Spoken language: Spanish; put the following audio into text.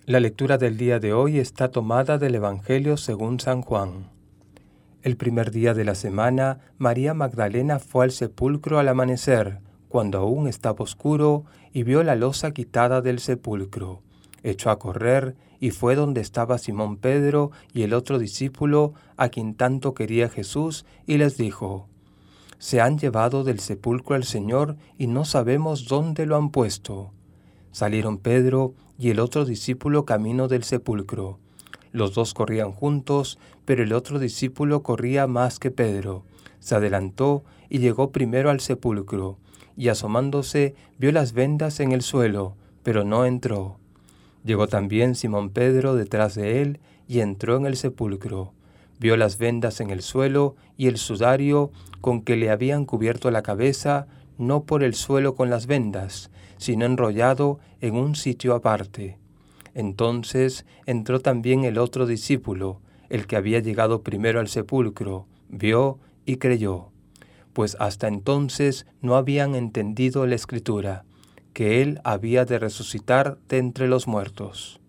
La lectura del día de hoy está tomada del Evangelio según San Juan. El primer día de la semana, María Magdalena fue al sepulcro al amanecer, cuando aún estaba oscuro, y vio la losa quitada del sepulcro. Echó a correr y fue donde estaba Simón Pedro y el otro discípulo, a quien tanto quería Jesús, y les dijo: «Se han llevado del sepulcro al Señor y no sabemos dónde lo han puesto». Salieron Pedro y el otro discípulo camino del sepulcro. Los dos corrían juntos, pero el otro discípulo corría más que Pedro. Se adelantó y llegó primero al sepulcro, y asomándose vio las vendas en el suelo, pero no entró. Llegó también Simón Pedro detrás de él y entró en el sepulcro. Vio las vendas en el suelo y el sudario con que le habían cubierto la cabeza, no por el suelo con las vendas, sino enrollado en un sitio aparte. Entonces entró también el otro discípulo, el que había llegado primero al sepulcro, vio y creyó, pues hasta entonces no habían entendido la Escritura, que él había de resucitar de entre los muertos.